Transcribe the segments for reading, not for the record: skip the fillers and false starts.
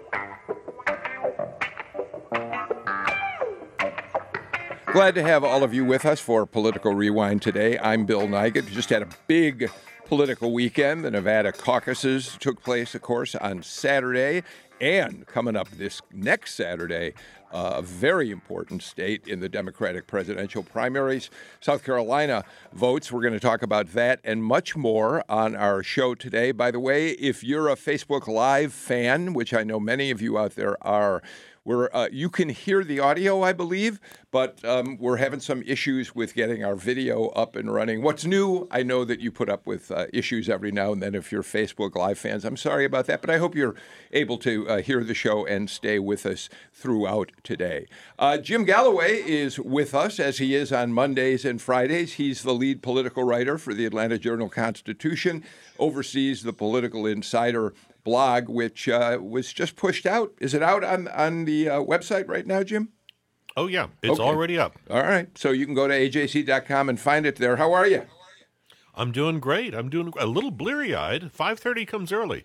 Glad to have all of you with us for Political Rewind today. I'm Bill Nigut. We just had a big political weekend. The Nevada caucuses took place, of course, on Saturday. And coming up this next Saturday, a very important state in the Democratic presidential primaries, South Carolina votes. We're going to talk about that and much more on our show today. By the way, if you're a Facebook Live fan, which I know many of you out there are, you can hear the audio, I believe, but we're having some issues with getting our video up and running. What's new? I know that you put up with issues every now and then if you're Facebook Live fans. I'm sorry about that, but I hope you're able to hear the show and stay with us throughout today. Jim Galloway is with us, as he is on Mondays and Fridays. He's the lead political writer for the Atlanta Journal-Constitution, oversees the Political Insider blog, which was just pushed out. Is it out on the website right now, Jim? Oh, yeah. It's already up. All right. So you can go to ajc.com and find it there. How are you? I'm doing great. I'm doing a little bleary-eyed. 5:30 comes early.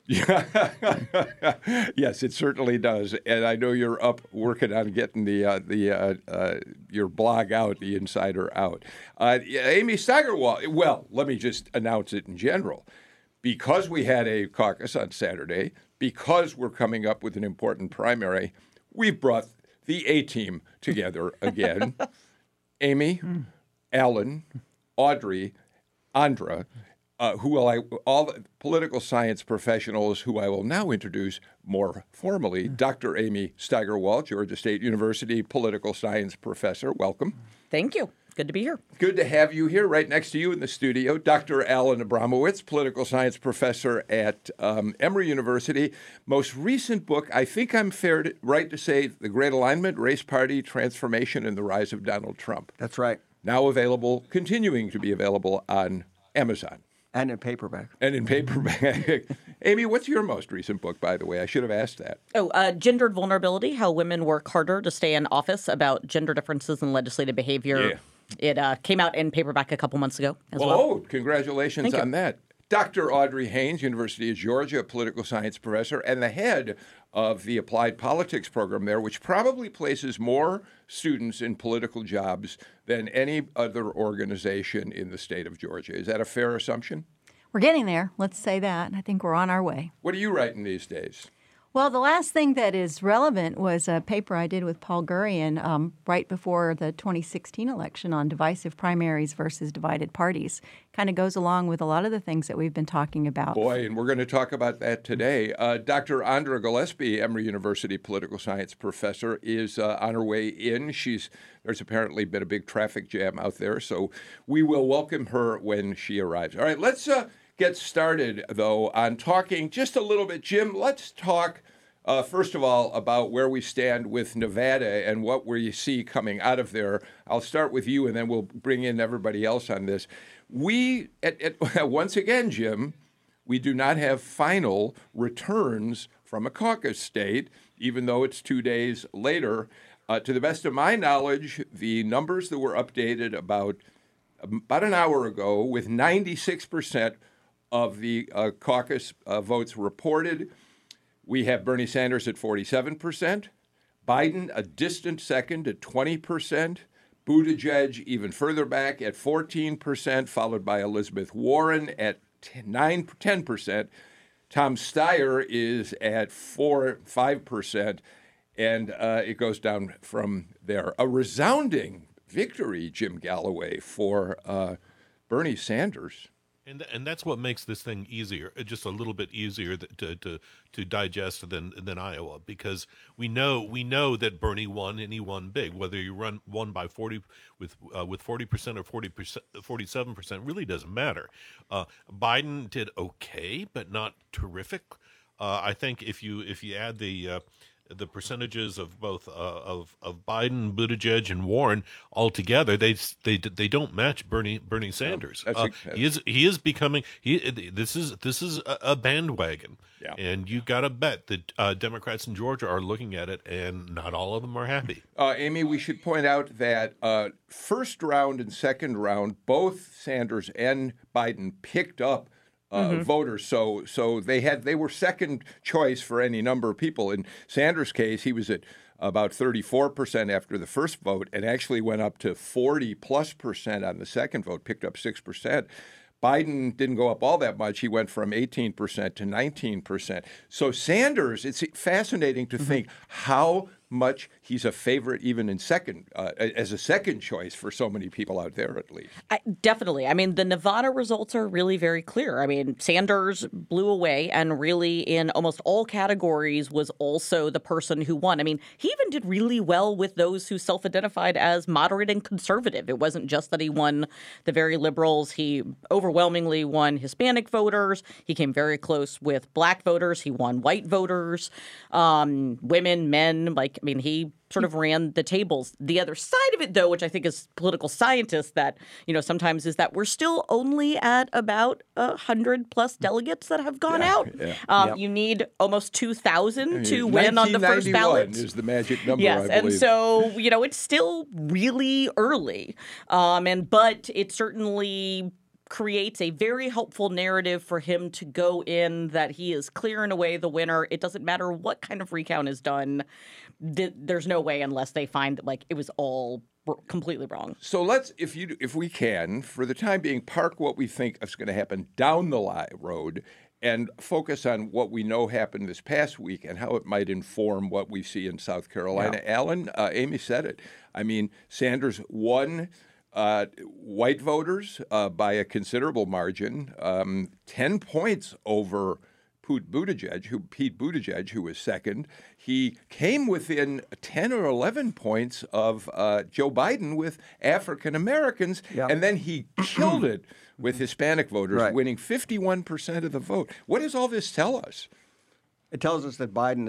Yes, it certainly does. And I know you're up working on getting your blog out, the Insider out. Amy Steigerwald, well, let me just announce it in general. Because we had a caucus on Saturday, because we're coming up with an important primary, we've brought the A-team together again. Amy, Alan, Audrey, Andra, all the political science professionals who I will now introduce more formally. Dr. Amy Steigerwald, Georgia State University political science professor. Welcome. Thank you. Good to be here. Right next to you in the studio, Dr. Alan Abramowitz, political science professor at Emory University. Most recent book, I think I'm right to say, The Great Alignment, Race Party Transformation and the Rise of Donald Trump. That's right. Now continuing to be available on Amazon. And in paperback. Amy, what's your most recent book, by the way? I should have asked that. Gendered Vulnerability, How Women Work Harder to Stay in Office, about gender differences in legislative behavior. Yeah. It came out in paperback a couple months ago as well. Oh, congratulations on that. Dr. Audrey Haynes, University of Georgia, political science professor, and the head of the applied politics program there, which probably places more students in political jobs than any other organization in the state of Georgia. Is that a fair assumption? We're getting there. Let's say that. I think we're on our way. What are you writing these days? Well, the last thing that is relevant was a paper I did with Paul Gurian right before the 2016 election on divisive primaries versus divided parties. Kind of goes along with a lot of the things that we've been talking about. Boy, and we're going to talk about that today. Dr. Andra Gillespie, Emory University political science professor, is on her way in. There's apparently been a big traffic jam out there, so we will welcome her when she arrives. All right, let's get started, though, on talking just a little bit. Jim, let's talk, first of all, about where we stand with Nevada and what we see coming out of there. I'll start with you, and then we'll bring in everybody else on this. Once again, Jim, we do not have final returns from a caucus state, even though it's 2 days later. To the best of my knowledge, the numbers that were updated about an hour ago, with 96% of the caucus votes reported. We have Bernie Sanders at 47%, Biden a distant second at 20%, Buttigieg even further back at 14%, followed by Elizabeth Warren at 10%. Tom Steyer is at 5%, and it goes down from there. A resounding victory, Jim Galloway, for Bernie Sanders. And that's what makes this thing easier, just a little bit easier to digest than Iowa, because we know that Bernie won and he won big. Whether you won by 40 with 40% or 47% really doesn't matter. Biden did okay, but not terrific. I think if you add the percentages of both of Biden, Buttigieg, and Warren all together, they don't match Bernie Sanders. He is becoming this is a bandwagon, and you got to bet that Democrats in Georgia are looking at it, and not all of them are happy. Amy, we should point out that first round and second round, both Sanders and Biden picked up voters. So they were second choice for any number of people. In Sanders' case, he was at about 34% after the first vote and actually went up to 40+% on the second vote, picked up 6%. Biden didn't go up all that much. He went from 18% to 19%. So Sanders, it's fascinating to think how much he's a favorite even in second, as a second choice for so many people out there, at least. Definitely. I mean, the Nevada results are really very clear. I mean, Sanders blew away and really in almost all categories was also the person who won. I mean, he even did really well with those who self-identified as moderate and conservative. It wasn't just that he won the very liberals. He overwhelmingly won Hispanic voters. He came very close with black voters. He won white voters, women, men. He sort of ran the tables. The other side of it, though, which I think is political scientists that, sometimes is that we're still only at about 100+ delegates that have gone out. Yeah. You need almost 2,000 to win on the first ballot. 1991 is the magic number, yes, I believe. and so, it's still really early. But it certainly creates a very helpful narrative for him to go in that he is clear and away the winner. It doesn't matter what kind of recount is done. There's no way unless they find that it was all completely wrong. So let's, if we can, for the time being, park what we think is going to happen down the road and focus on what we know happened this past week and how it might inform what we see in South Carolina. Yeah. Alan, Amy said it. I mean, Sanders won white voters by a considerable margin, 10 points over Pete Buttigieg, who was second. He came within 10 or 11 points of Joe Biden with African Americans, and then he killed it with Hispanic voters, winning 51% of the vote. What does all this tell us? It tells us that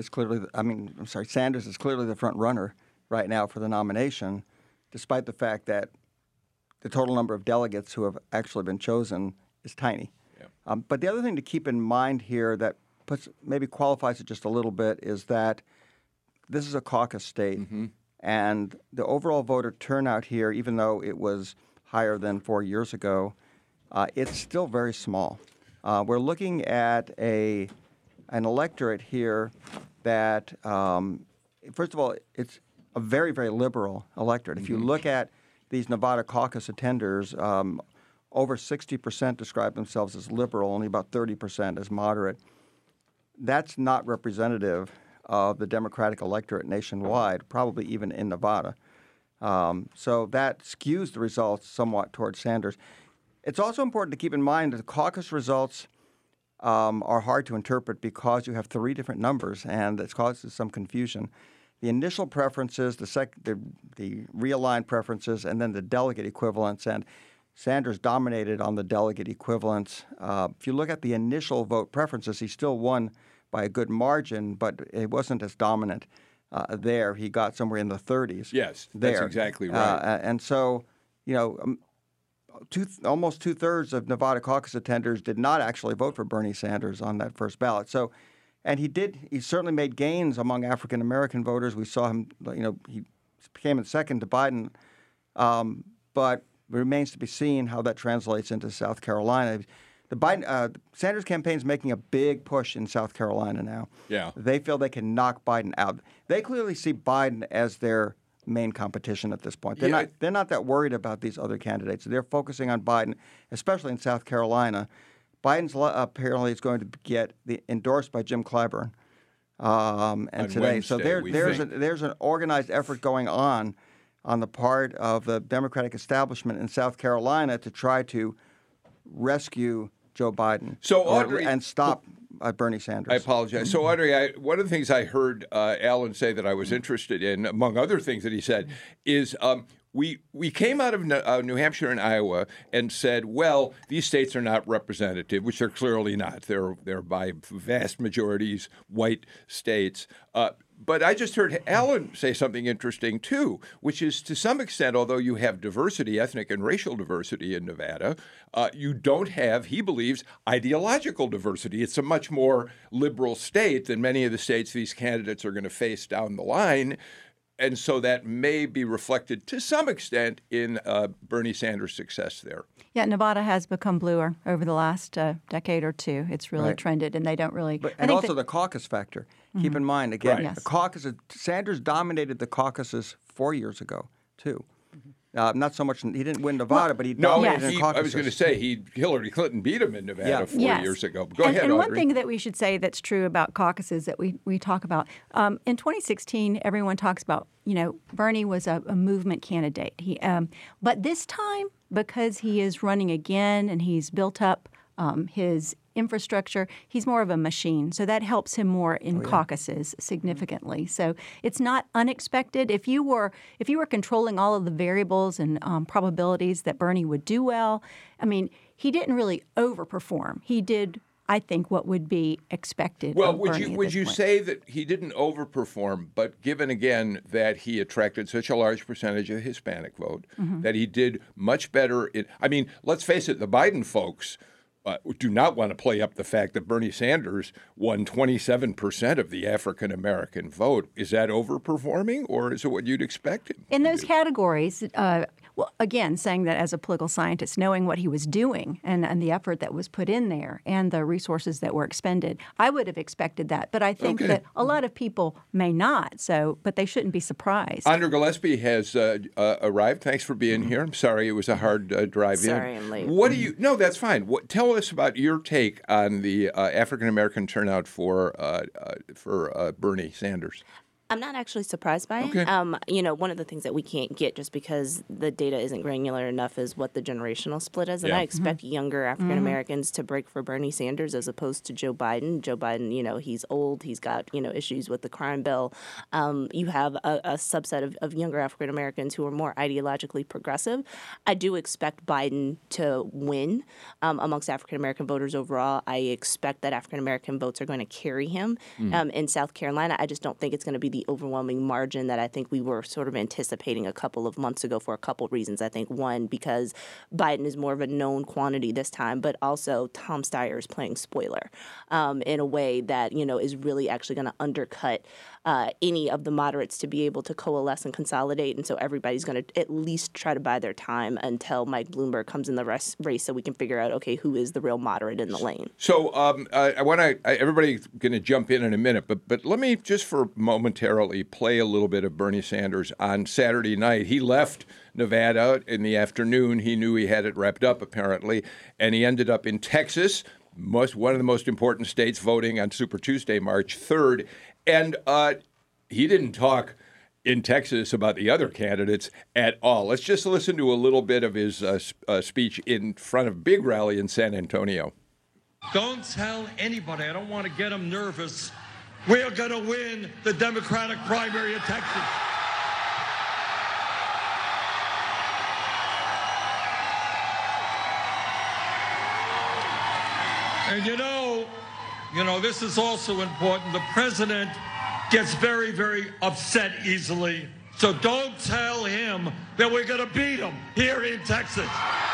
Sanders is clearly the front runner right now for the nomination, despite the fact that the total number of delegates who have actually been chosen is tiny. Yeah. But the other thing to keep in mind here that maybe qualifies it just a little bit is that this is a caucus state, and the overall voter turnout here, even though it was higher than 4 years ago, it's still very small. We're looking at an electorate here that, first of all, it's a very, very liberal electorate. If you look at these Nevada caucus attenders, over 60% describe themselves as liberal, only about 30% as moderate. That's not representative of the Democratic electorate nationwide, probably even in Nevada. So that skews the results somewhat towards Sanders. It's also important to keep in mind that the caucus results are hard to interpret because you have three different numbers, and it causes some confusion. The initial preferences, the realigned preferences, and then the delegate equivalents, and Sanders dominated on the delegate equivalents. If you look at the initial vote preferences, he still won by a good margin, but it wasn't as dominant there. He got somewhere in the 30s. Yes, that's exactly right. And so, almost 2/3 of Nevada caucus attenders did not actually vote for Bernie Sanders on that first ballot. So, and he certainly made gains among African American voters. We saw him, he came in second to Biden, but it remains to be seen how that translates into South Carolina. The Sanders campaign is making a big push in South Carolina now. Yeah, they feel they can knock Biden out. They clearly see Biden as their main competition at this point. They're not that worried about these other candidates. They're focusing on Biden, especially in South Carolina. Biden's apparently is going to get endorsed by Jim Clyburn, and today. Wednesday, so there's an organized effort going on the part of the Democratic establishment in South Carolina to try to rescue Joe Biden and stop Bernie Sanders. I apologize. So, Audrey, one of the things I heard Alan say that I was interested in, among other things that he said, is we came out of New Hampshire and Iowa and said, well, these states are not representative, which they're clearly not. They're by vast majorities white states. But I just heard Alan say something interesting, too, which is to some extent, although you have diversity, ethnic and racial diversity in Nevada, you don't have, he believes, ideological diversity. It's a much more liberal state than many of the states these candidates are going to face down the line. And so that may be reflected to some extent in Bernie Sanders' success there. Yeah, Nevada has become bluer over the last decade or two. It's really Right. trended, and they don't really. And also the caucus factor. Keep in mind, again, Right. Yes. the caucus, Sanders dominated the caucuses 4 years ago, too. Not so much, he didn't win Nevada, but he No, dominated Yes. in caucuses. I was going to say Hillary Clinton beat him in Nevada Yeah. 4 Yes. years ago. Go and, ahead, and one Audrey. thing that we should say that's true about caucuses that we talk about, in 2016, everyone talks about, Bernie was a movement candidate. But this time, because he is running again and he's built up his infrastructure, he's more of a machine. So that helps him more in caucuses significantly. So it's not unexpected. If you were controlling all of the variables and probabilities that Bernie would do well, I mean, he didn't really overperform. He did, I think, what would be expected. Well, of would Bernie you at would this you point. say that he didn't overperform, but given again that he attracted such a large percentage of the Hispanic vote, that he did much better in? I mean, let's face it, the Biden folks do not want to play up the fact that Bernie Sanders won 27% of the African American vote. Is that overperforming, or is it what you'd expect him In to those do? categories, well, again, saying that as a political scientist, knowing what he was doing and the effort that was put in there and the resources that were expended, I would have expected that. But I think that a lot of people may not, but they shouldn't be surprised. Andrew Gillespie has arrived. Thanks for being here. I'm sorry it was a hard drive in. Sorry, I'm late. What do you? No, that's fine. Tell us about your take on the African American turnout for Bernie Sanders. I'm not actually surprised by Okay. it. One of the things that we can't get just because the data isn't granular enough is what the generational split is. And Yeah. I expect younger African Americans to break for Bernie Sanders as opposed to Joe Biden. Joe Biden, he's old. He's got, issues with the crime bill. You have a subset of younger African Americans who are more ideologically progressive. I do expect Biden to win amongst African American voters overall. I expect that African American votes are going to carry him in South Carolina. I just don't think it's going to be the overwhelming margin that I think we were sort of anticipating a couple of months ago for a couple reasons. I think, one, because Biden is more of a known quantity this time, but also Tom Steyer is playing spoiler in a way that, is really actually going to undercut any of the moderates to be able to coalesce and consolidate. And so everybody's going to at least try to buy their time until Mike Bloomberg comes in the race so we can figure out, okay, who is the real moderate in the lane. So I want to. Everybody's going to jump in a minute, but let me just for momentarily play a little bit of Bernie Sanders on Saturday night. He left Nevada in the afternoon. He knew he had it wrapped up apparently, and he ended up in Texas, one of the most important states, voting on Super Tuesday, March 3rd, and he didn't talk in Texas about the other candidates at all. Let's just listen to a little bit of his speech in front of a big rally in San Antonio. Don't tell anybody. I don't want to get them nervous. We are going to win the Democratic primary in Texas. And this is also important. The president gets very, very upset easily. So don't tell him that we're going to beat him here in Texas.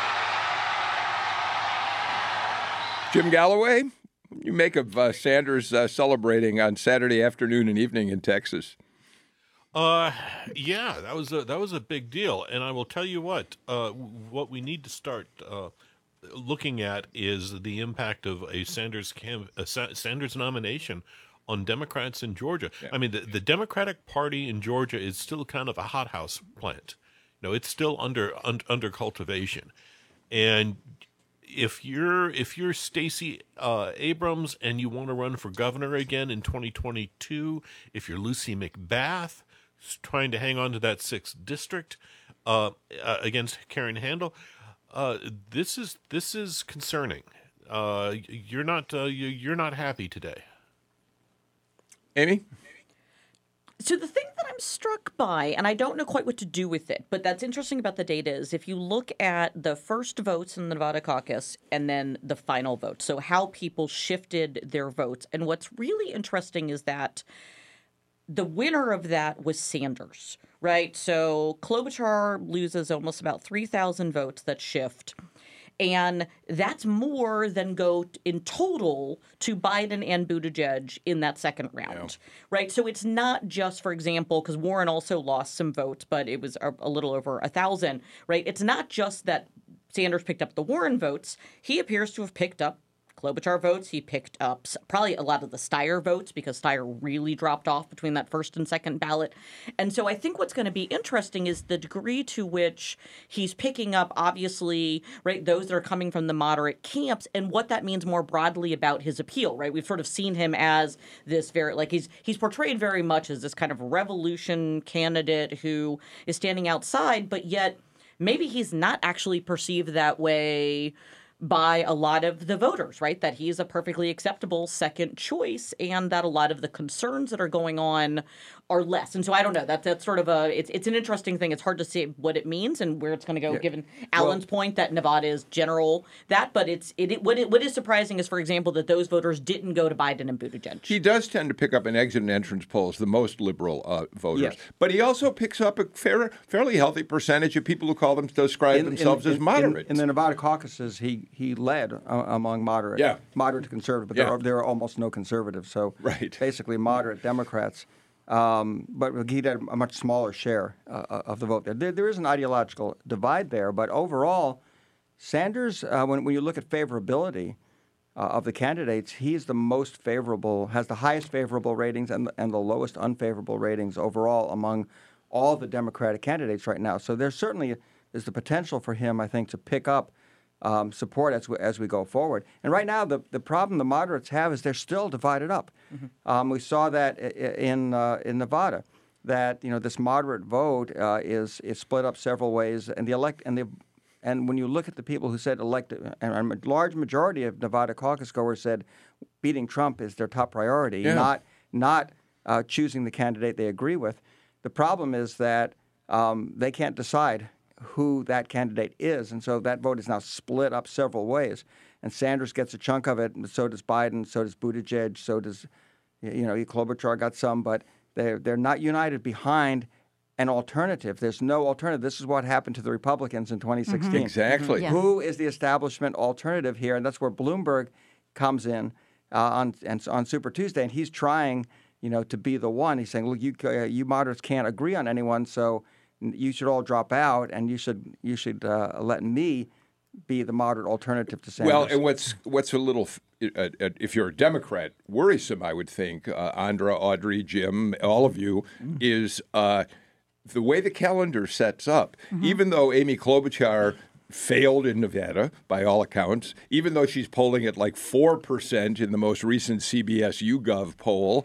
Jim Galloway, what do you make of Sanders celebrating on Saturday afternoon and evening in Texas? Yeah, that was a big deal, and I will tell you what we need to start looking at is the impact of a Sanders nomination on Democrats in Georgia. Yeah. I mean, the Democratic Party in Georgia is still kind of a hothouse plant. It's still under cultivation, and if you're Stacey Abrams and you want to run for governor again in 2022, if you're Lucy McBath trying to hang on to that 6th district against Karen Handel, this is concerning. You're not happy today. Amy? So the thing that I'm struck by, and I don't know quite what to do with it, but that's interesting about the data is if you look at the first votes in the Nevada caucus and then the final vote, so how people shifted their votes. And what's really interesting is that the winner of that was Sanders, right? So Klobuchar loses almost about 3,000 votes that shift. And that's more than go in total to Biden and Buttigieg in that second round, right? So it's not just, for example, because Warren also lost some votes, but it was a little over 1,000, right? It's not just that Sanders picked up the Warren votes. He appears to have picked up Klobuchar votes. He picked up probably a lot of the Steyer votes because Steyer really dropped off between that first and second ballot. And so I think what's going to be interesting is the degree to which he's picking up, obviously, right, those that are coming from the moderate camps and what that means more broadly about his appeal, right? We've sort of seen him as this very, like he's portrayed very much as this kind of revolution candidate who is standing outside, but yet maybe he's not actually perceived that way by a lot of the voters, right? That he's a perfectly acceptable second choice and that a lot of the concerns that are going on are less. And so I don't know. That's sort of it's an interesting thing. It's hard to say what it means and where it's going to go, given Alan's point that Nevada is general that. But what is surprising is, for example, that those voters didn't go to Biden and Buttigieg. He does tend to pick up in exit and entrance polls the most liberal voters. Yes. But he also picks up a fairly healthy percentage of people who describe themselves as moderates. In the Nevada caucuses, he led among moderate to conservative, but there are almost no conservatives. So basically moderate Democrats. But he had a much smaller share of the vote there. There is an ideological divide there, but overall, Sanders, when you look at favorability of the candidates, he's the most favorable, has the highest favorable ratings and the lowest unfavorable ratings overall among all the Democratic candidates right now. So there certainly is the potential for him, I think, to pick up support as we go forward. And right now, the problem the moderates have is they're still divided up. Mm-hmm. We saw that in Nevada, that this moderate vote is split up several ways, and when you look at the people who said elected, and a large majority of Nevada caucus goers said beating Trump is their top priority, not choosing the candidate they agree with. The problem is that they can't decide who that candidate is, and so that vote is now split up several ways. And Sanders gets a chunk of it, and so does Biden, so does Buttigieg, so does Klobuchar got some, but they're not united behind an alternative. There's no alternative. This is what happened to the Republicans in 2016. Mm-hmm. Exactly. Mm-hmm. Yeah. Who is the establishment alternative here? And that's where Bloomberg comes in on Super Tuesday, and he's trying, to be the one. He's saying, look, you moderates can't agree on anyone, so you should all drop out, and you should let me be the moderate alternative to Sanders. Well, and what's a little, if you're a Democrat, worrisome, I would think, Andra, Audrey, Jim, all of you, is the way the calendar sets up. Mm-hmm. Even though Amy Klobuchar failed in Nevada, by all accounts, even though she's polling at like 4% in the most recent CBS YouGov poll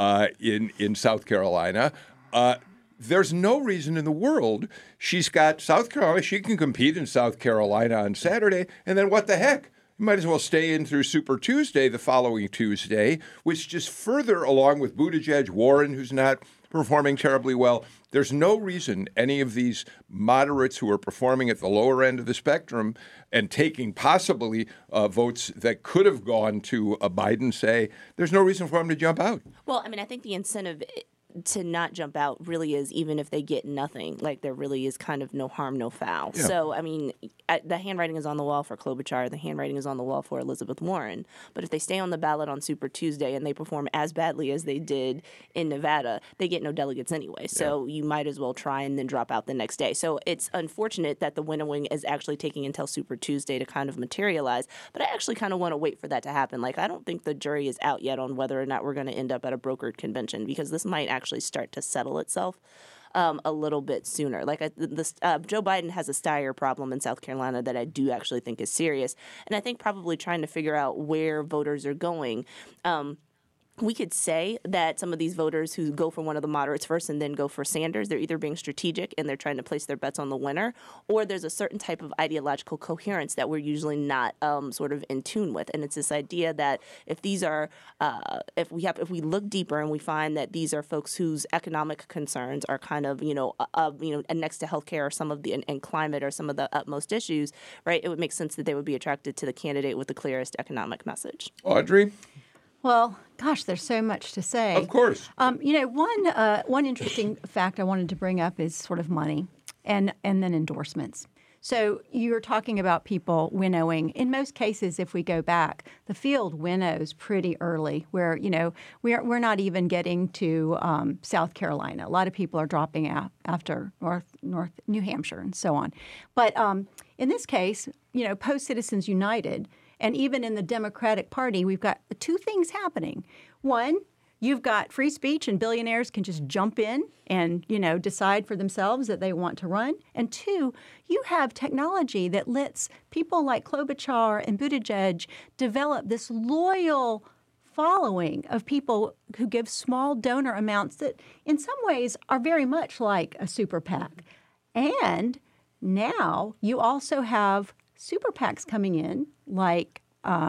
in South Carolina, there's no reason in the world. She's got South Carolina. She can compete in South Carolina on Saturday. And then what the heck? You might as well stay in through Super Tuesday the following Tuesday, which just further, along with Buttigieg, Warren, who's not performing terribly well. There's no reason any of these moderates who are performing at the lower end of the spectrum and taking possibly votes that could have gone to Biden, say, there's no reason for them to jump out. Well, I think the incentive to not jump out really is, even if they get nothing, like there really is kind of no harm, no foul. Yeah. So, the handwriting is on the wall for Klobuchar. The handwriting is on the wall for Elizabeth Warren. But if they stay on the ballot on Super Tuesday and they perform as badly as they did in Nevada, they get no delegates anyway. So you might as well try and then drop out the next day. So it's unfortunate that the winnowing is actually taking until Super Tuesday to kind of materialize. But I actually kind of want to wait for that to happen. Like, I don't think the jury is out yet on whether or not we're going to end up at a brokered convention, because this might actually start to settle itself a little bit sooner. Like Joe Biden has a Steyer problem in South Carolina that I do actually think is serious, and I think probably trying to figure out where voters are going. We could say that some of these voters who go for one of the moderates first and then go for Sanders, they're either being strategic and they're trying to place their bets on the winner, or there's a certain type of ideological coherence that we're usually not sort of in tune with. And it's this idea that if these are, if we look deeper and we find that these are folks whose economic concerns are kind of, next to healthcare or some of the and climate or some of the utmost issues, right? It would make sense that they would be attracted to the candidate with the clearest economic message. Audrey? Well, gosh, there's so much to say. Of course. One interesting fact I wanted to bring up is sort of money and then endorsements. So you're talking about people winnowing. In most cases, if we go back, the field winnows pretty early where, you know, we're not even getting to South Carolina. A lot of people are dropping out after North New Hampshire and so on. But in this case, you know, post Citizens United, and even in the Democratic Party, we've got two things happening. One, you've got free speech and billionaires can just jump in and, you know, decide for themselves that they want to run. And two, you have technology that lets people like Klobuchar and Buttigieg develop this loyal following of people who give small donor amounts that in some ways are very much like a super PAC. And now you also have super PACs coming in like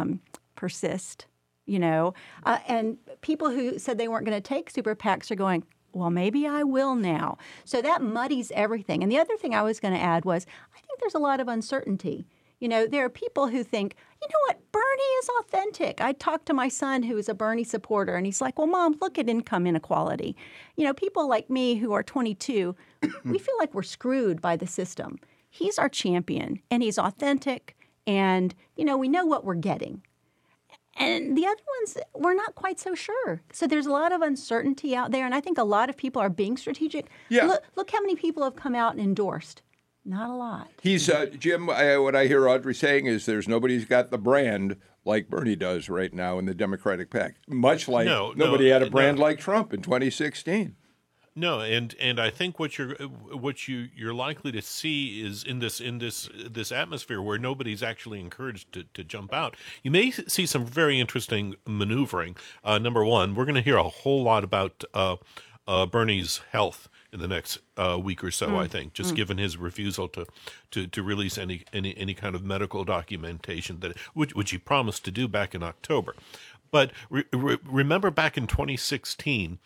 Persist, you know, and people who said they weren't going to take super PACs are going, well, maybe I will now. So that muddies everything. And the other thing I was going to add was I think there's a lot of uncertainty. You know, there are people who think, you know what, Bernie is authentic. I talked to my son who is a Bernie supporter, and he's like, well, Mom, look at income inequality. You know, people like me who are 22, we feel like we're screwed by the system. He's our champion, and he's authentic, and, you know, we know what we're getting. And the other ones, we're not quite so sure. So there's a lot of uncertainty out there, and I think a lot of people are being strategic. Yeah. Look how many people have come out and endorsed. Not a lot. He's, Jim, what I hear Audrey saying is there's nobody's got the brand like Bernie does right now in the Democratic PAC, much like nobody had a brand like Trump in 2016. No, and I think what you're likely to see is in this atmosphere where nobody's actually encouraged to jump out. You may see some very interesting maneuvering. Number one, we're going to hear a whole lot about Bernie's health in the next week or so. I think, just given his refusal to release any kind of medical documentation which he promised to do back in October. But remember back in 2016.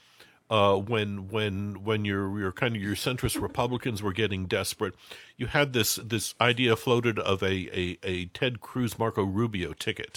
When your kind of your centrist Republicans were getting desperate, you had this idea floated of a Ted Cruz Marco Rubio ticket,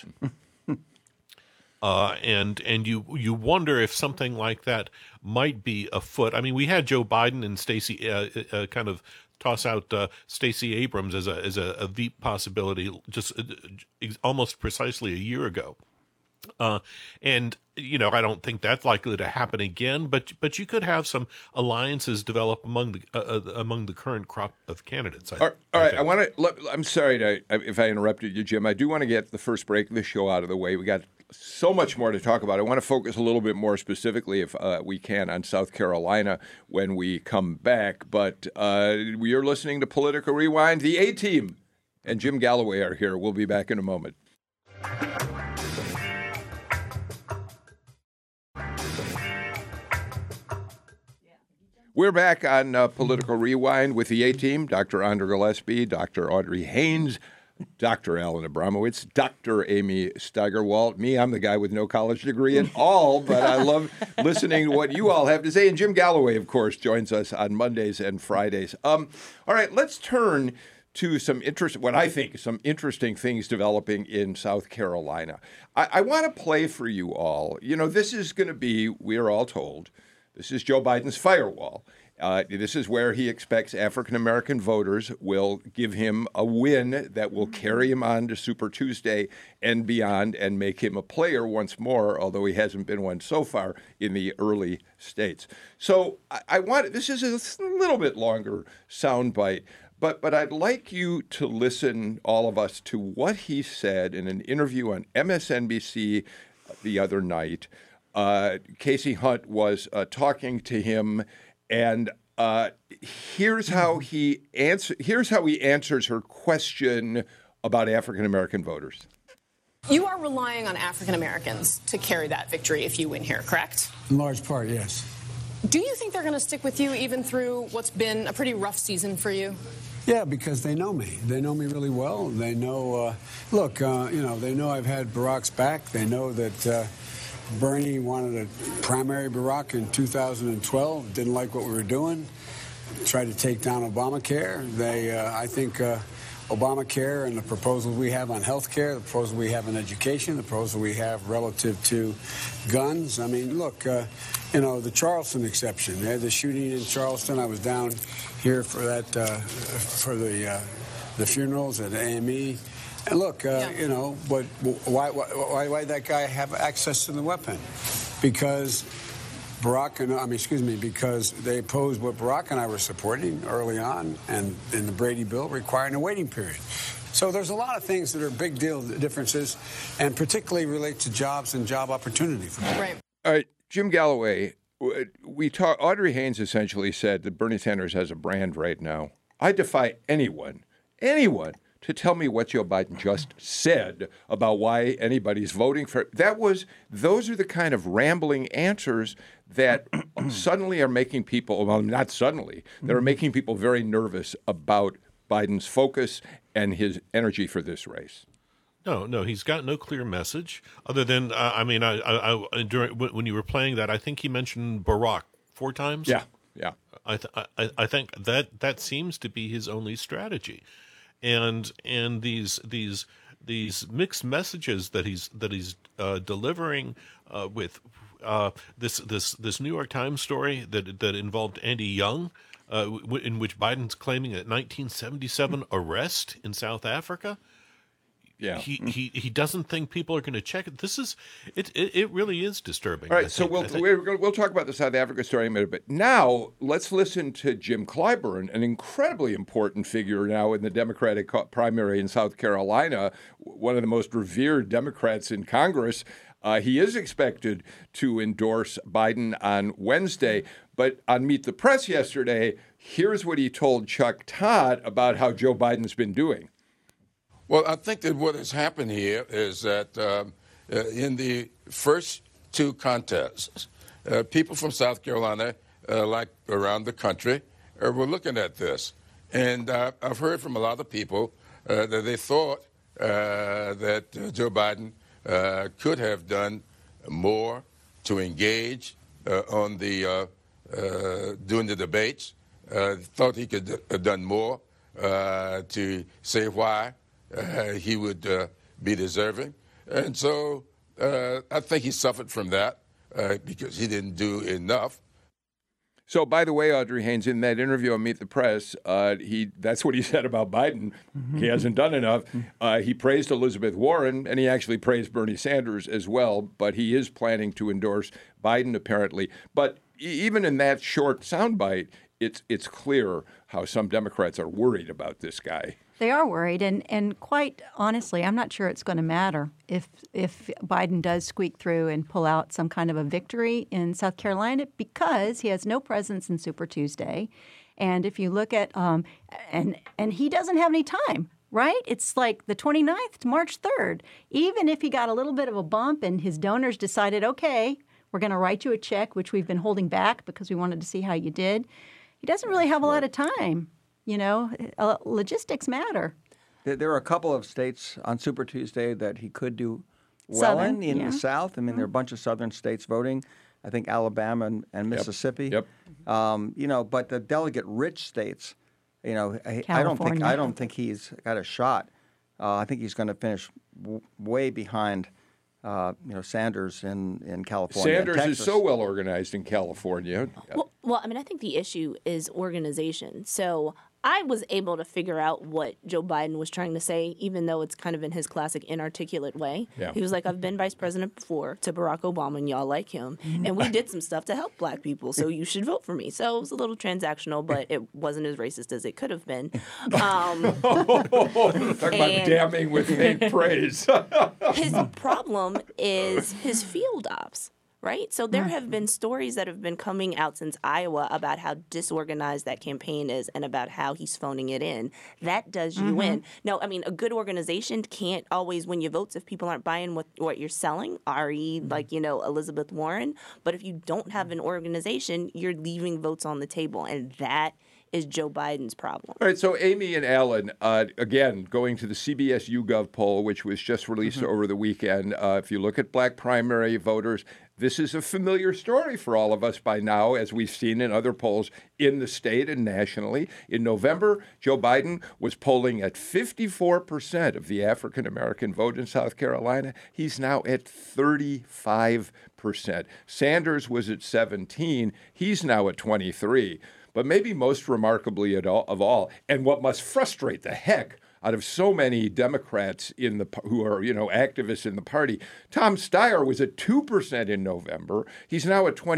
and you wonder if something like that might be afoot. I mean, we had Joe Biden and Stacey kind of toss out Stacey Abrams as a Veep possibility just almost precisely a year ago. And, you know, I don't think that's likely to happen again, but you could have some alliances develop among the current crop of candidates. All right. I'm sorry if I interrupted you, Jim. I do want to get the first break of the show out of the way. We got so much more to talk about. I want to focus a little bit more specifically, if we can, on South Carolina when we come back. But we are listening to Political Rewind. The A-Team and Jim Galloway are here. We'll be back in a moment. We're back on Political Rewind with the A-Team, Dr. Andra Gillespie, Dr. Audrey Haynes, Dr. Alan Abramowitz, Dr. Amy Steigerwalt. Me, I'm the guy with no college degree at all, but I love listening to what you all have to say. And Jim Galloway, of course, joins us on Mondays and Fridays. All right, let's turn to some interesting things developing in South Carolina. I want to play for you all. You know, this is going to be, we're all told, this is Joe Biden's firewall. This is where he expects African-American voters will give him a win that will carry him on to Super Tuesday and beyond and make him a player once more, although he hasn't been one so far in the early states. So this is a little bit longer soundbite, but I'd like you to listen, all of us, to what he said in an interview on MSNBC the other night. Casey Hunt was talking to him, and here's how he answers her question about African American voters. You are relying on African Americans to carry that victory if you win here, correct? In large part, yes. Do you think they're going to stick with you even through what's been a pretty rough season for you? Yeah, because they know me. They know me really well. They know, they know I've had Barack's back. They know that Bernie wanted to primary Barack in 2012, didn't like what we were doing, tried to take down Obamacare. I think Obamacare and the proposals we have on health care, the proposal we have on education, the proposal we have relative to guns. I mean, look, the Charleston exception. They had the shooting in Charleston. I was down here for that, for the the funerals at AME. And look, you know, but why that guy have access to the weapon? Because because they opposed what Barack and I were supporting early on, and in the Brady bill requiring a waiting period. So there's a lot of things that are big deal differences, and particularly relate to jobs and job opportunity for people. Right. All right, Jim Galloway, Audrey Haynes essentially said that Bernie Sanders has a brand right now. I defy anyone, to tell me what Joe Biden just said about why anybody's voting for those are the kind of rambling answers that suddenly are making people, well, not suddenly, that are making people very nervous about Biden's focus and his energy for this race. No, he's got no clear message other than, when you were playing that, I think he mentioned Barack 4 times. Yeah. I think that seems to be his only strategy. And these mixed messages that he's delivering with this New York Times story that involved Andy Young, in which Biden's claiming a 1977 arrest in South Africa. Yeah, he doesn't think people are going to check it. It really is disturbing. All right, so we'll talk about the South Africa story in a minute, but now let's listen to Jim Clyburn, an incredibly important figure now in the Democratic primary in South Carolina, one of the most revered Democrats in Congress. He is expected to endorse Biden on Wednesday, but on Meet the Press yesterday, here's what he told Chuck Todd about how Joe Biden's been doing. Well, I think that what has happened here is that in the first 2 contests, people from South Carolina, like around the country, were looking at this. And I've heard from a lot of people that they thought that Joe Biden could have done more to engage on the during the debates. Thought he could have done more to say why he would be deserving. And so I think he suffered from that because he didn't do enough. So, by the way, Audrey Haynes, in that interview on Meet the Press, that's what he said about Biden. He hasn't done enough. He praised Elizabeth Warren, and he actually praised Bernie Sanders as well, but he is planning to endorse Biden, apparently. But even in that short soundbite, it's clear how some Democrats are worried about this guy. They are worried, and quite honestly, I'm not sure it's going to matter if Biden does squeak through and pull out some kind of a victory in South Carolina, because he has no presence in Super Tuesday. And if you look at and he doesn't have any time, right? It's like the 29th to March 3rd. Even if he got a little bit of a bump and his donors decided, okay, we're going to write you a check, which we've been holding back because we wanted to see how you did, he doesn't really have a lot of time. You know, logistics matter. There are a couple of states on Super Tuesday that he could do well in the South. I mean, there are a bunch of southern states voting. I think Alabama and Mississippi. Yep. You know, but the delegate-rich states, you know, I don't think he's got a shot. I think he's going to finish way behind. Sanders in California. Sanders is so well organized in California. Well, I mean, I think the issue is organization. So I was able to figure out what Joe Biden was trying to say, even though it's kind of in his classic inarticulate way. Yeah. He was like, I've been vice president before to Barack Obama, and y'all like him. And we did some stuff to help black people, so you should vote for me. So it was a little transactional, but it wasn't as racist as it could have been. Talk about damning with faint praise. His problem is his field ops. Right? So there have been stories that have been coming out since Iowa about how disorganized that campaign is and about how he's phoning it in. That does you in. No, I mean, a good organization can't always win you votes if people aren't buying what you're selling, i.e., like, Elizabeth Warren. But if you don't have an organization, you're leaving votes on the table. And that is Joe Biden's problem. All right, so Amy and Alan, again, going to the CBS YouGov poll, which was just released over the weekend, if you look at black primary voters, this is a familiar story for all of us by now, as we've seen in other polls in the state and nationally. In November, Joe Biden was polling at 54% of the African-American vote in South Carolina. He's now at 35%. Sanders was at 17%. He's now at 23%. But maybe most remarkably of all, and what must frustrate the heck out of so many Democrats who are, activists in the party. Tom Steyer was at 2% in November. He's now at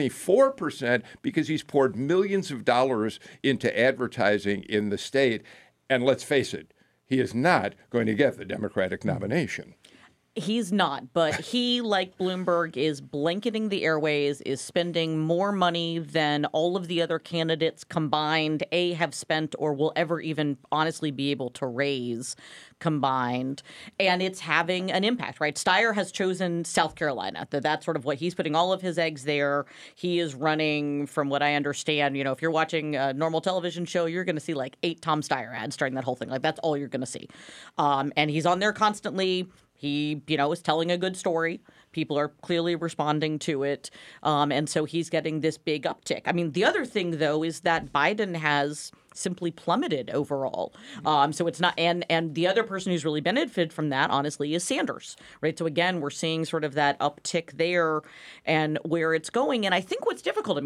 24% because he's poured millions of dollars into advertising in the state. And let's face it, he is not going to get the Democratic nomination. He's not, but he, like Bloomberg, is blanketing the airways, is spending more money than all of the other candidates combined, have spent or will ever even honestly be able to raise combined. And it's having an impact, right? Steyer has chosen South Carolina. That's sort of what he's putting all of his eggs there. He is running, from what I understand, if you're watching a normal television show, you're going to see like 8 Tom Steyer ads during that whole thing. Like, that's all you're going to see. And he's on there constantly. He, is telling a good story. People are clearly responding to it. And so he's getting this big uptick. I mean, the other thing, though, is that Biden has simply plummeted overall. So it's not, and the other person who's really benefited from that, honestly, is Sanders, right? So again, we're seeing sort of that uptick there and where it's going. And I think what's difficult,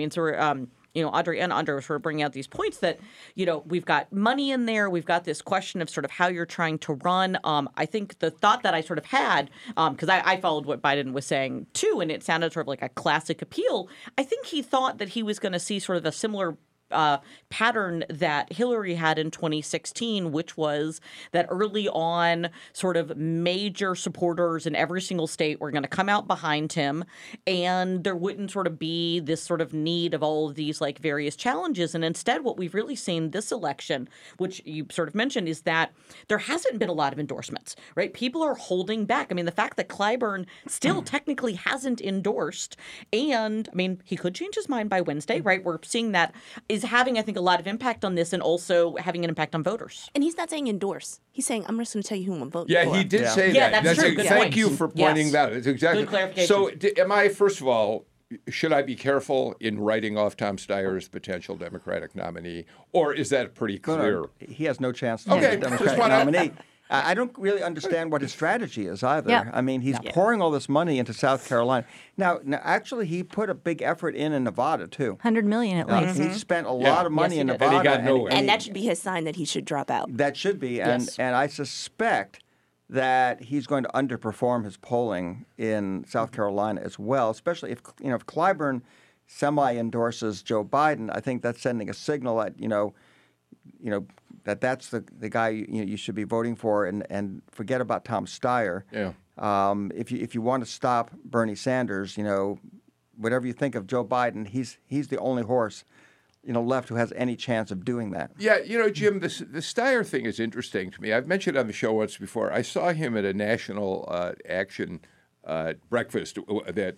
Audrey and Andre were sort of bringing out these points that, we've got money in there. We've got this question of sort of how you're trying to run. I think the thought that I sort of had, because I followed what Biden was saying too, and it sounded sort of like a classic appeal. I think he thought that he was going to see sort of a similar pattern that Hillary had in 2016, which was that early on sort of major supporters in every single state were going to come out behind him, and there wouldn't sort of be this sort of need of all of these like various challenges. And instead, what we've really seen this election, which you sort of mentioned, is that there hasn't been a lot of endorsements, right? People are holding back. I mean, the fact that Clyburn still technically hasn't endorsed, and he could change his mind by Wednesday, right? We're seeing that is having, I think, a lot of impact on this and also having an impact on voters. And he's not saying endorse. He's saying, I'm just going to tell you who I'm voting for. Yeah, he did say that. Yeah, that's true. Thank you for pointing that out. It's exactly. Good clarification. So am I, first of all, should I be careful in writing off Tom Steyer as potential Democratic nominee, or is that pretty clear? No, he has no chance to be the Democratic nominee. I don't really understand what his strategy is either. Yeah. He's pouring all this money into South Carolina. Now, actually, he put a big effort in Nevada, too. $100 million at least. He spent a lot of money in Nevada. And he got nowhere. And that should be his sign that he should drop out. That should be. And I suspect that he's going to underperform his polling in South Carolina as well, especially if Clyburn semi-endorses Joe Biden. I think that's sending a signal that, that's the guy you should be voting for, and forget about Tom Steyer. Yeah. If you want to stop Bernie Sanders, whatever you think of Joe Biden, he's the only horse, left who has any chance of doing that. Yeah, Jim, the Steyer thing is interesting to me. I've mentioned on the show once before. I saw him at a national action breakfast that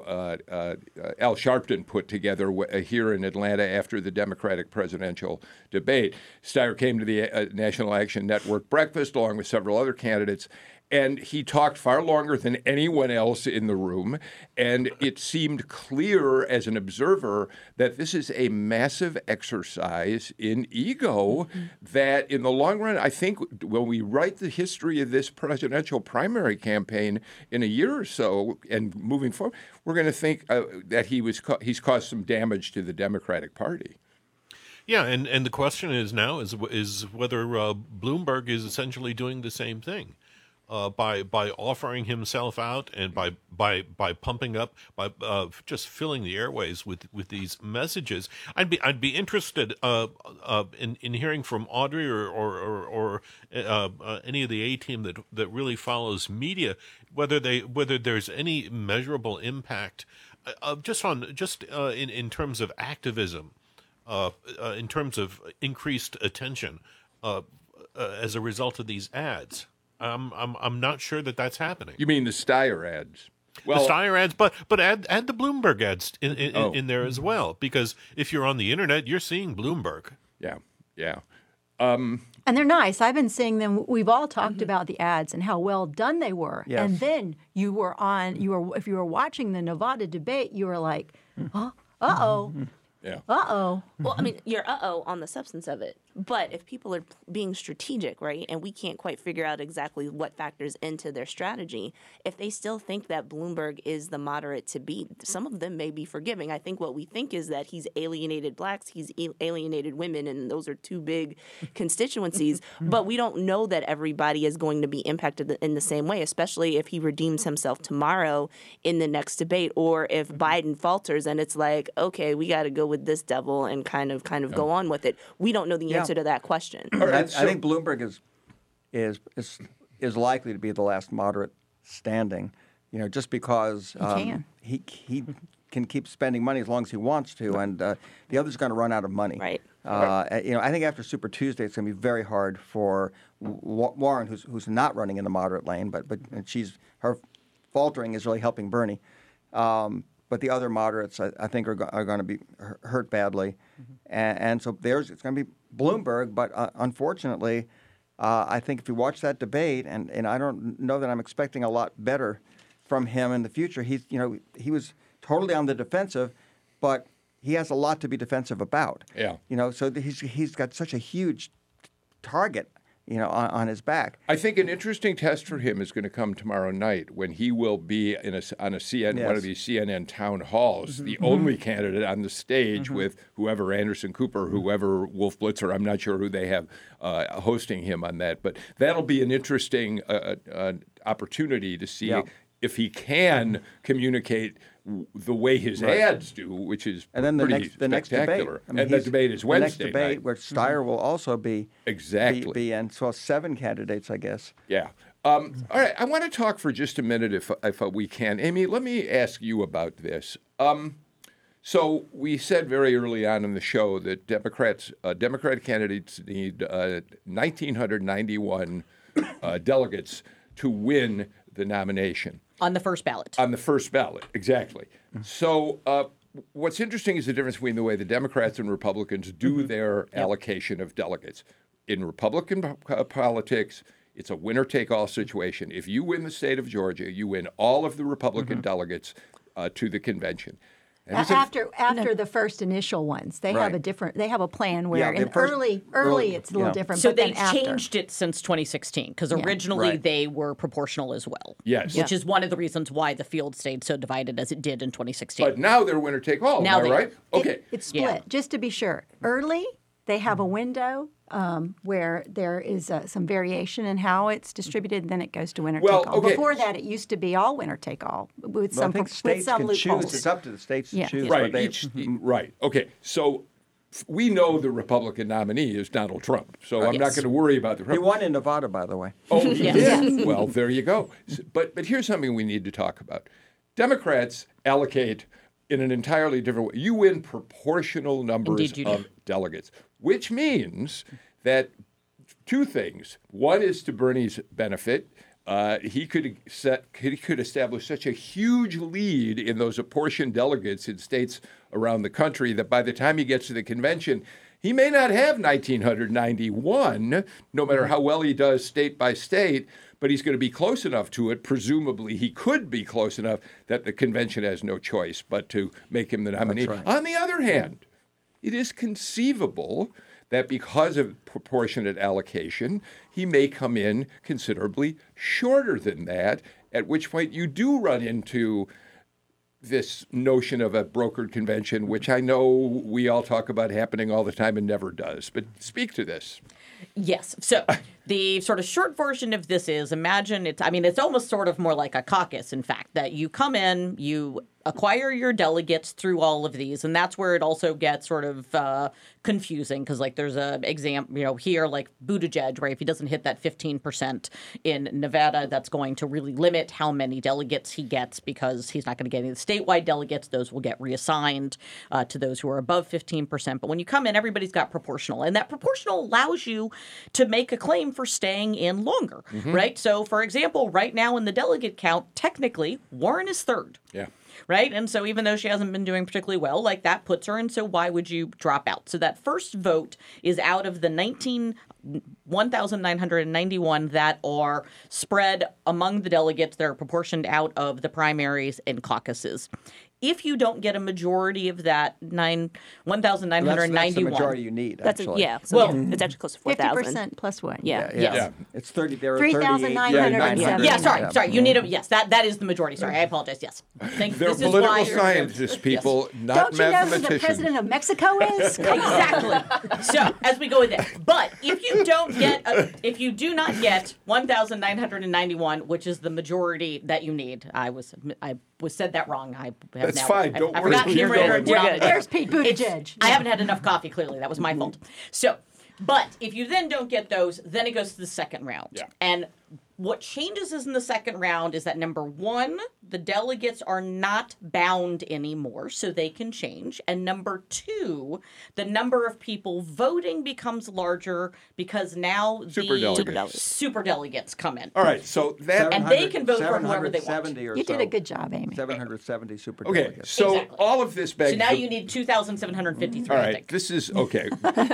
Al Sharpton put together here in Atlanta after the Democratic presidential debate. Steyer came to the National Action Network breakfast along with several other candidates, and he talked far longer than anyone else in the room. And it seemed clear as an observer that this is a massive exercise in ego that in the long run, I think when we write the history of this presidential primary campaign in a year or so and moving forward, we're going to think that he's caused some damage to the Democratic Party. Yeah, and the question is now is whether Bloomberg is essentially doing the same thing. By offering himself out and by pumping up, by just filling the airways with these messages. I'd be interested in hearing from Audrey or any of the A team that really follows media, whether there's any measurable impact in terms of activism, in terms of increased attention as a result of these ads. I'm not sure that that's happening. You mean the Steyer ads? Well, the Steyer ads, but add the Bloomberg ads in there as well, because if you're on the internet, you're seeing Bloomberg. Yeah. And they're nice. I've been seeing them. We've all talked about the ads and how well done they were. Yes. And then if you were watching the Nevada debate, you were like, oh, Yeah. Uh-oh. Well, I mean, you're on the substance of it. But if people are being strategic, right, and we can't quite figure out exactly what factors into their strategy, if they still think that Bloomberg is the moderate to beat, some of them may be forgiving. I think what we think is that he's alienated blacks, he's alienated women, and those are two big constituencies. But we don't know that everybody is going to be impacted in the same way, especially if he redeems himself tomorrow in the next debate, or if Biden falters and it's like, okay, we got to go with this devil and kind of go on with it. We don't know the answer to that question. I think Bloomberg is likely to be the last moderate standing, just because he can keep spending money as long as he wants to, and the other's going to run out of money. Right. I think after Super Tuesday, it's going to be very hard for Warren, who's not running in the moderate lane, but her faltering is really helping Bernie. But the other moderates, I think, are going to be hurt badly, and so it's going to be Bloomberg. But unfortunately, I think if you watch that debate, and I don't know that I'm expecting a lot better from him in the future. He was totally on the defensive, but he has a lot to be defensive about. Yeah. So he's got such a huge target, on his back. I think an interesting test for him is going to come tomorrow night when he will be on a CNN, one of these CNN town halls, the only candidate on the stage with whoever Anderson Cooper, whoever Wolf Blitzer. I'm not sure who they have hosting him on that, but that'll be an interesting opportunity to see if he can communicate the way his ads do, which is pretty spectacular. And the debate is Wednesday night. The next debate where Steyer will also be and so 7 candidates, I guess. Yeah. All right. I want to talk for just a minute, if we can. Amy, let me ask you about this. So we said very early on in the show that Democratic candidates need 1,991 delegates to win the nomination. On the first ballot. On the first ballot, exactly. So what's interesting is the difference between the way the Democrats and Republicans do their allocation of delegates. In Republican politics, it's a winner-take-all situation. If you win the state of Georgia, you win all of the Republican delegates to the convention. After the first initial ones, they have a plan where early it's a little different. So but they've then changed it since 2016 because originally they were proportional as well. Yes. Which is one of the reasons why the field stayed so divided as it did in 2016. But now they're winner take all, am I right? Okay. It's split, just to be sure. Early, they have a window where there is some variation in how it's distributed, and then it goes to winner take all. Okay. Before that, it used to be all winner take all with some states can loopholes. Choose. It's up to the states to choose. Right. Right. Okay. So we know the Republican nominee is Donald Trump, so I'm not going to worry about the. He won in Nevada, by the way. Oh, he did. Well, there you go. But here's something we need to talk about. Democrats allocate in an entirely different way. You win proportional numbers of delegates, which means that 2 things. One is to Bernie's benefit. He could establish such a huge lead in those apportioned delegates in states around the country that by the time he gets to the convention, he may not have 1,991, no matter how well he does state by state, but he's going to be close enough to it. Presumably, he could be close enough that the convention has no choice but to make him the nominee. That's right. On the other hand, it is conceivable that because of proportionate allocation, he may come in considerably shorter than that, at which point you do run into this notion of a brokered convention, which I know we all talk about happening all the time and never does. But speak to this. Yes. So the sort of short version of this is it's almost sort of more like a caucus, in fact, that you come in, you acquire your delegates through all of these. And that's where it also gets sort of confusing because, like, there's a example, here, like Buttigieg, right? If he doesn't hit that 15% in Nevada, that's going to really limit how many delegates he gets because he's not going to get any of the statewide delegates. Those will get reassigned to those who are above 15%. But when you come in, everybody's got proportional. And that proportional allows you to make a claim for staying in longer, right? So, for example, right now in the delegate count, technically, Warren is 3rd. Yeah. Right. And so even though she hasn't been doing particularly well, like that puts her in. So why would you drop out? So that first vote is out of the 1,991 that are spread among the delegates that are proportioned out of the primaries and caucuses. if you don't get a majority of that 1,991, That's the majority you need. That's actually. it's actually close to 4,000. 50% plus one. Yeah. Yes. It's 30. There are 3,907. Yeah, sorry. You need a yes. That is the majority. Sorry, I apologize. Yes, They're political scientists, people, not Don't you know who mathematicians. the president of Mexico is? Exactly. So as we go with it, but if you don't get, if you do not get 1,991, which is the majority that you need, I was said that wrong. That's fine. Don't I worry. forgot You're numerator. going. There's Pete Buttigieg. I haven't had enough coffee. Clearly, that was my fault. So, but if you then don't get those, then it goes to the second round. Yeah. And what changes is in the second round is that number one, the delegates are not bound anymore, so they can change. And number two, the number of people voting becomes larger because now the superdelegates come in. All right, so that and they can vote for whoever they want. You did a good job, Amy. 770 superdelegates. Okay, so Exactly. all of this begs. So now you need 2,753. All I right, think. this is okay.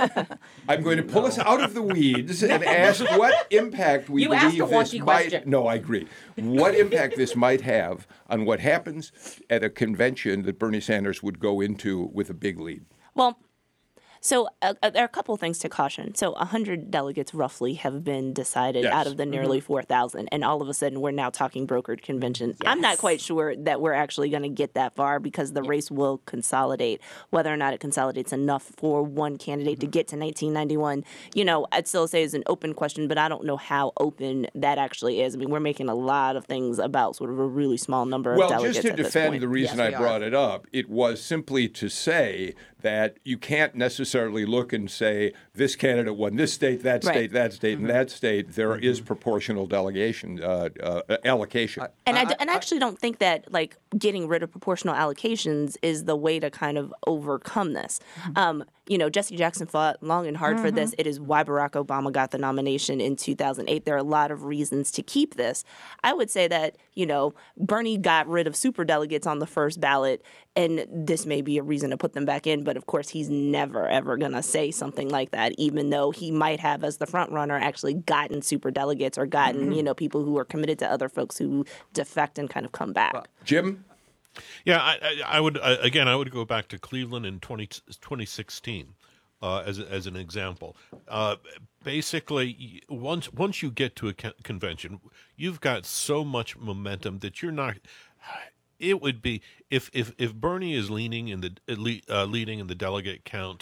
I'm going to pull us out of the weeds and ask what impact we You asked believe a this wonky might. question. No, I agree. What impact this might have on what happens at a convention that Bernie Sanders would go into with a big lead? Well, so there are a couple of things to caution. So 100 delegates roughly have been decided Yes. out of the nearly 4,000. And all of a sudden, we're now talking brokered convention. I'm not quite sure that we're actually going to get that far because the race will consolidate. Whether or not it consolidates enough for one candidate to get to 1991, I'd still say is an open question, but I don't know how open that actually is. I mean, we're making a lot of things about sort of a really small number of Well, delegates just to at this defend point. the reason I brought it up, it was simply to say that you can't necessarily look and say this candidate won this state, that state, that state, and that state. There is proportional delegation allocation. And I actually don't think that getting rid of proportional allocations is the way to kind of overcome this. Jesse Jackson fought long and hard for this. It is why Barack Obama got the nomination in 2008. There are a lot of reasons to keep this. I would say that, Bernie got rid of superdelegates on the first ballot, and this may be a reason to put them back in. But of course, he's never, ever going to say something like that, even though he might have, as the front runner, actually gotten superdelegates or gotten, people who are committed to other folks who defect and kind of come back. Jim? Yeah, I would I would go back to Cleveland in 2016 as an example. Basically, once you get to a convention, you've got so much momentum that you're not. It would be if Bernie is leading in the delegate count.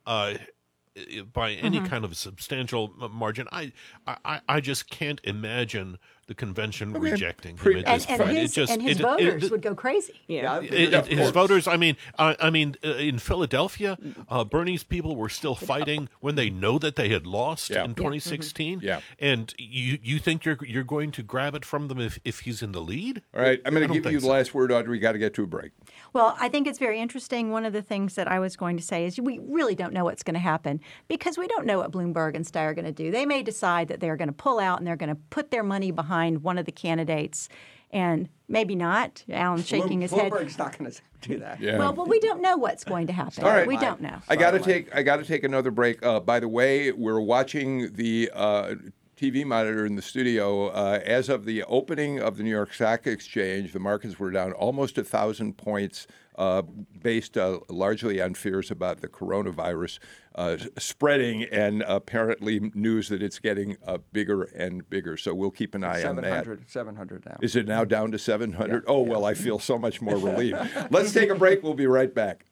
By any kind of substantial margin, I just can't imagine the convention rejecting him at this point. And his voters would go crazy. His voters. I mean, in Philadelphia, Bernie's people were still fighting when they know that they had lost in 2016. Yeah. And you think you're going to grab it from them if he's in the lead? All right, I'm going to give you the last word, Audrey. We got to get to a break. Well, I think it's very interesting. One of the things that I was going to say is we really don't know what's going to happen because we don't know what Bloomberg and Steyer are going to do. They may decide that they're going to pull out and they're going to put their money behind one of the candidates, and maybe not. Alan's shaking his head. Bloomberg's not going to do that. Yeah. Well, but we don't know what's going to happen. All right. We don't know. I got to take another break. By the way, we're watching the TV monitor in the studio. As of the opening of the New York Stock Exchange, the markets were down almost 1,000 points, based largely on fears about the coronavirus spreading and apparently news that it's getting bigger and bigger. So we'll keep an eye on that. 700 now. Is it now down to 700? Yeah, well, I feel so much more relieved. Let's take a break. We'll be right back.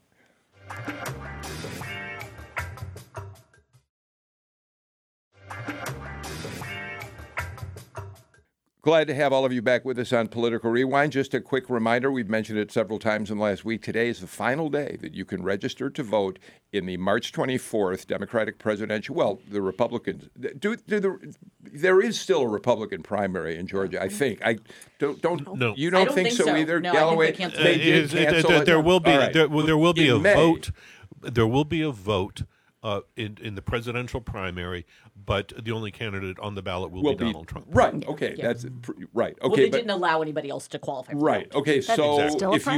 Glad to have all of you back with us on Political Rewind. Just a quick reminder, we've mentioned it several times in the last week. Today is the final day that you can register to vote in the March 24th Democratic presidential, well, the Republicans. There is still a Republican primary in Georgia, I think. No. You don't think so either, no, Galloway? I think they canceled cancel it. There will be Right. there will be In a May. vote. There will be a vote in the presidential primary, but the only candidate on the ballot will be Donald Trump. Right. Okay. That's right. Okay. Well, they didn't allow anybody else to qualify. For right. vote. Okay. That's So still a if primary.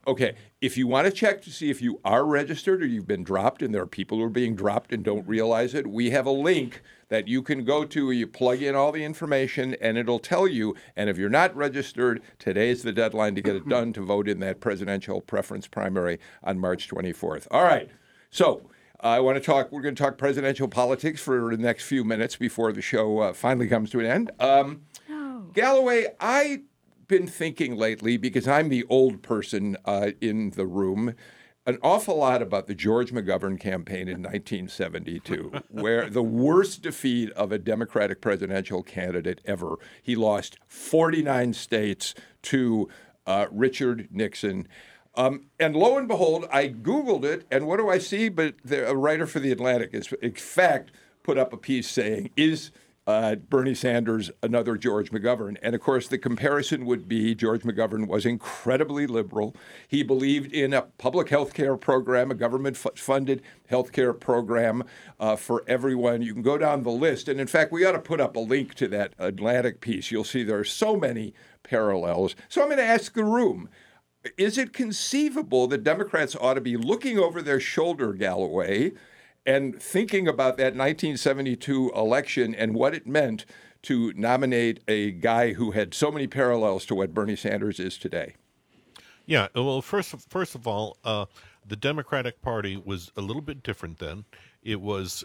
Okay, if you want to check to see if you are registered or you've been dropped, and there are people who are being dropped and don't realize it, we have a link that you can go to where you plug in all the information and it'll tell you. And if you're not registered, today's the deadline to get it done to vote in that presidential preference primary on March 24th. All right, so we're going to talk presidential politics for the next few minutes before the show finally comes to an end. Galloway, I've been thinking lately, because I'm the old person in the room, an awful lot about the George McGovern campaign in 1972, where the worst defeat of a Democratic presidential candidate ever. He lost 49 states to Richard Nixon. And lo and behold, I Googled it, and what do I see? But a writer for The Atlantic has, in fact, put up a piece saying, is Bernie Sanders another George McGovern? And of course, the comparison would be George McGovern was incredibly liberal. He believed in a public health care program, a government-funded health care program for everyone. You can go down the list. And in fact, we ought to put up a link to that Atlantic piece. You'll see there are so many parallels. So I'm going to ask the room, is it conceivable that Democrats ought to be looking over their shoulder, Galloway, and thinking about that 1972 election and what it meant to nominate a guy who had so many parallels to what Bernie Sanders is today? Yeah, well, first of all, the Democratic Party was a little bit different then. We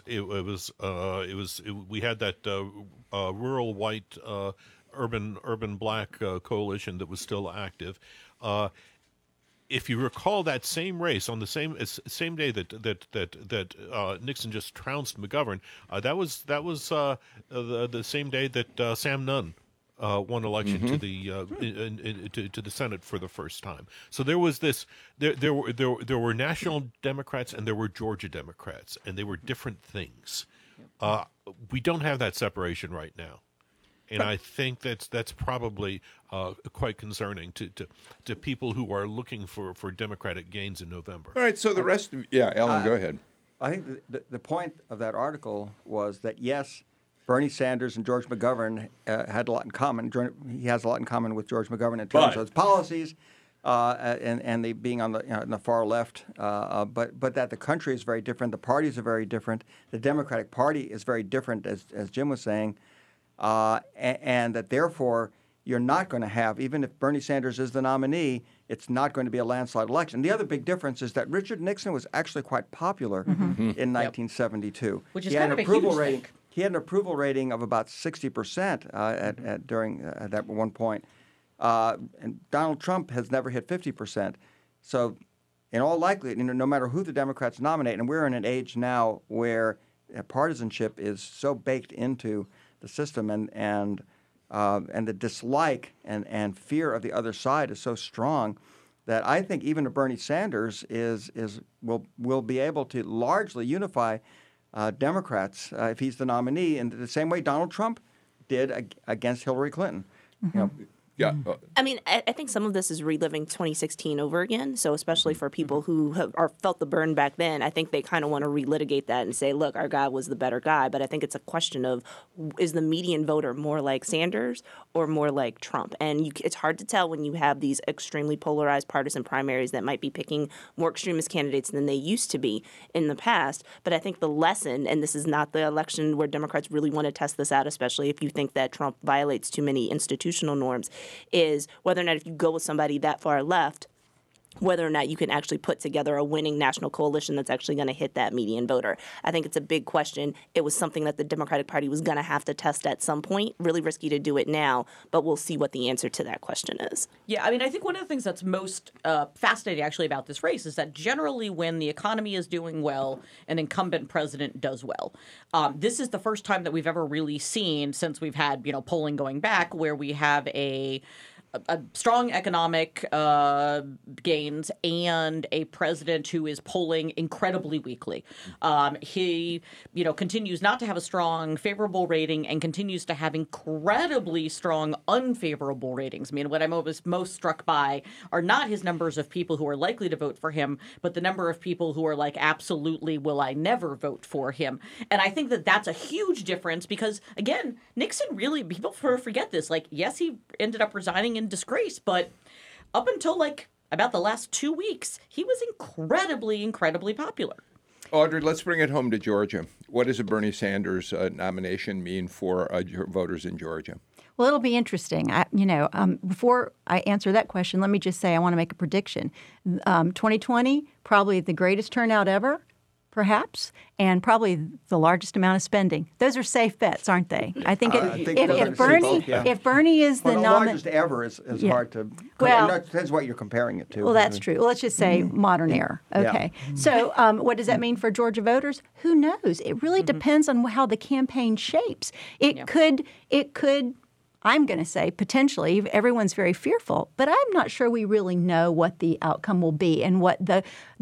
had that rural white, urban black coalition that was still active. If you recall that same race on the same day that Nixon just trounced McGovern, that was the same day that Sam Nunn won election to the Senate for the first time. So there was this. There were national Democrats and there were Georgia Democrats, and they were different things. We don't have that separation right now. And I think that's probably quite concerning to people who are looking for Democratic gains in November. All right, so the rest of Alan, go ahead. I think the point of that article was that, yes, Bernie Sanders and George McGovern had a lot in common. He has a lot in common with George McGovern in terms of his policies and the being on the far left. But that the country is very different. The parties are very different. The Democratic Party is very different, as Jim was saying. And that therefore you're not going to have, even if Bernie Sanders is the nominee, it's not going to be a landslide election. The other big difference is that Richard Nixon was actually quite popular in 1972. Which is kind of a huge thing. He had an approval rating of about 60% during that one point. And Donald Trump has never hit 50%. So in all likelihood, no matter who the Democrats nominate, and we're in an age now where partisanship is so baked into the system, and the dislike and fear of the other side is so strong that I think even a Bernie Sanders will be able to largely unify Democrats if he's the nominee in the same way Donald Trump did against Hillary Clinton. Yeah. I mean, I think some of this is reliving 2016 over again. So especially for people who felt the burn back then, I think they kind of want to relitigate that and say, look, our guy was the better guy. But I think it's a question of, is the median voter more like Sanders or more like Trump? And it's hard to tell when you have these extremely polarized partisan primaries that might be picking more extremist candidates than they used to be in the past. But I think the lesson, and this is not the election where Democrats really want to test this out, especially if you think that Trump violates too many institutional norms, is whether or not if you go with somebody that far left, whether or not you can actually put together a winning national coalition that's actually going to hit that median voter. I think it's a big question. It was something that the Democratic Party was going to have to test at some point. Really risky to do it now, but we'll see what the answer to that question is. Yeah, I mean, I think one of the things that's most fascinating actually about this race is that generally when the economy is doing well, an incumbent president does well. This is the first time that we've ever really seen, since we've had, polling going back, where we have a strong economic gains and a president who is polling incredibly weakly. He, continues not to have a strong favorable rating and continues to have incredibly strong unfavorable ratings. I mean, what I'm most struck by are not his numbers of people who are likely to vote for him, but the number of people who are like, absolutely will I never vote for him. And I think that that's a huge difference because, again, Nixon really, people forget this. Like, yes, he ended up resigning in disgrace, but up until about the last 2 weeks, he was incredibly popular. Audrey, let's bring it home to Georgia. What does a Bernie Sanders nomination mean for voters in Georgia? Well, it'll be interesting. Before I answer that question, let me just say I want to make a prediction. 2020, probably the greatest turnout ever, perhaps, and probably the largest amount of spending. Those are safe bets, aren't they? I think if Bernie is the largest ever is hard to. Well, it depends what you're comparing it to. Well, that's true. Well, let's just say modern era. Okay. Yeah. So, what does that mean for Georgia voters? Who knows? It really depends on how the campaign shapes. It could. I'm going to say potentially everyone's very fearful, but I'm not sure we really know what the outcome will be and what the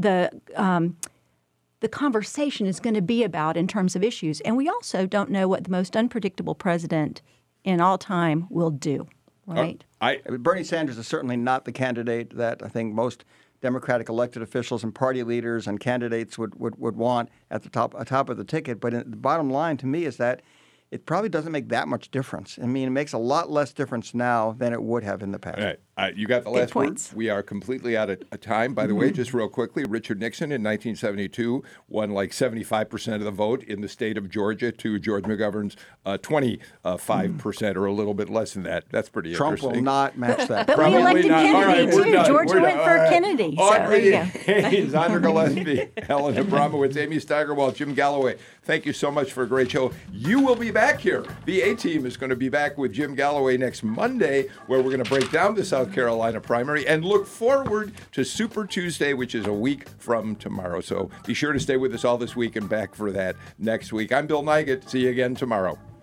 conversation is going to be about in terms of issues. And we also don't know what the most unpredictable president in all time will do, right? Bernie Sanders is certainly not the candidate that I think most Democratic elected officials and party leaders and candidates would want at the top of the ticket. But the bottom line to me is that it probably doesn't make that much difference. I mean, it makes a lot less difference now than it would have in the past. All right. You got the last word. We are completely out of time. By the way, just real quickly, Richard Nixon in 1972 won like 75% of the vote in the state of Georgia to George McGovern's 25% or a little bit less than that. That's pretty Trump interesting. Trump will not match that. But we elected Kennedy, too. Georgia went for Kennedy. Audrey Haynes, Andra Gillespie, Helen Abramowitz, Amy Steigerwald, Jim Galloway. Thank you so much for a great show. You will be back here. The A-Team is going to be back with Jim Galloway next Monday, where we're going to break down the South Carolina primary and look forward to Super Tuesday, which is a week from tomorrow. So be sure to stay with us all this week and back for that next week. I'm Bill Nigut. See you again tomorrow.